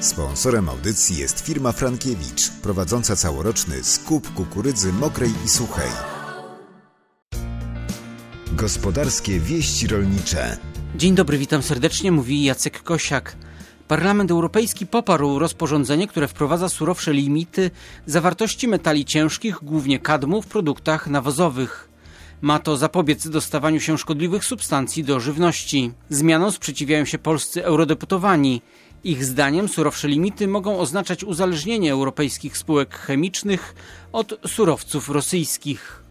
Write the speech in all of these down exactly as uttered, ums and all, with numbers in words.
Sponsorem audycji jest firma Frankiewicz, prowadząca całoroczny skup kukurydzy mokrej i suchej. Gospodarskie wieści rolnicze. Dzień dobry, witam serdecznie, mówi Jacek Kosiak. Parlament Europejski poparł rozporządzenie, które wprowadza surowsze limity zawartości metali ciężkich, głównie kadmu, w produktach nawozowych. Ma to zapobiec dostawaniu się szkodliwych substancji do żywności. Zmianom sprzeciwiają się polscy eurodeputowani. Ich zdaniem surowsze limity mogą oznaczać uzależnienie europejskich spółek chemicznych od surowców rosyjskich.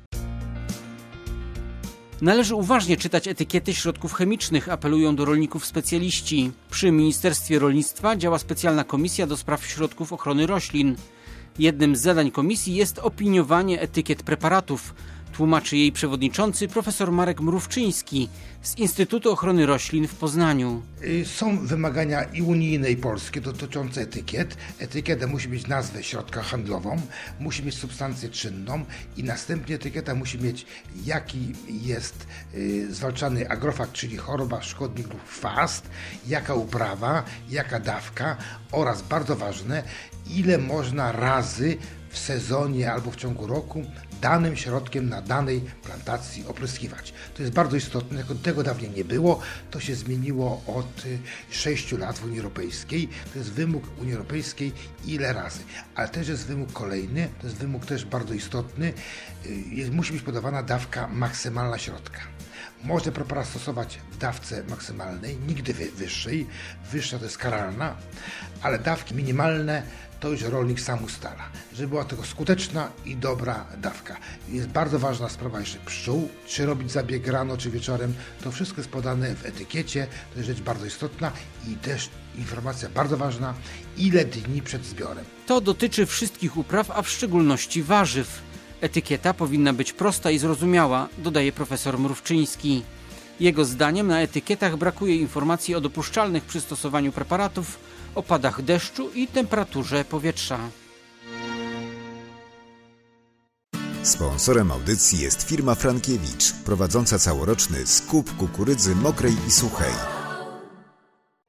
Należy uważnie czytać etykiety środków chemicznych, apelują do rolników specjaliści. Przy Ministerstwie Rolnictwa działa specjalna komisja do spraw środków ochrony roślin. Jednym z zadań komisji jest opiniowanie etykiet preparatów, tłumaczy jej przewodniczący profesor Marek Mrówczyński z Instytutu Ochrony Roślin w Poznaniu. Są wymagania i unijne, i polskie dotyczące etykiet. Etykieta musi mieć nazwę środka handlową, musi mieć substancję czynną i następnie etykieta musi mieć, jaki jest y, zwalczany agrofag, czyli choroba, szkodnik lub chwast, jaka uprawa, jaka dawka oraz, bardzo ważne, ile można razy w sezonie albo w ciągu roku danym środkiem na danej plantacji opryskiwać. To jest bardzo istotne, tego dawniej nie było, to się zmieniło od sześciu lat w Unii Europejskiej, to jest wymóg Unii Europejskiej ile razy, ale też jest wymóg kolejny, to jest wymóg też bardzo istotny, jest, musi być podawana dawka maksymalna środka. Można preparat stosować w dawce maksymalnej, nigdy wyższej, wyższa to jest karalna, ale dawki minimalne to już rolnik sam ustala, żeby była tego skuteczna i dobra dawka. Jest bardzo ważna sprawa jeszcze pszczół, czy robić zabieg rano, czy wieczorem, to wszystko jest podane w etykiecie, to jest rzecz bardzo istotna i też informacja bardzo ważna, ile dni przed zbiorem. To dotyczy wszystkich upraw, a w szczególności warzyw. Etykieta powinna być prosta i zrozumiała, dodaje profesor Mrówczyński. Jego zdaniem na etykietach brakuje informacji o dopuszczalnych przy stosowaniu preparatów, opadach deszczu i temperaturze powietrza. Sponsorem audycji jest firma Frankiewicz, prowadząca całoroczny skup kukurydzy mokrej i suchej.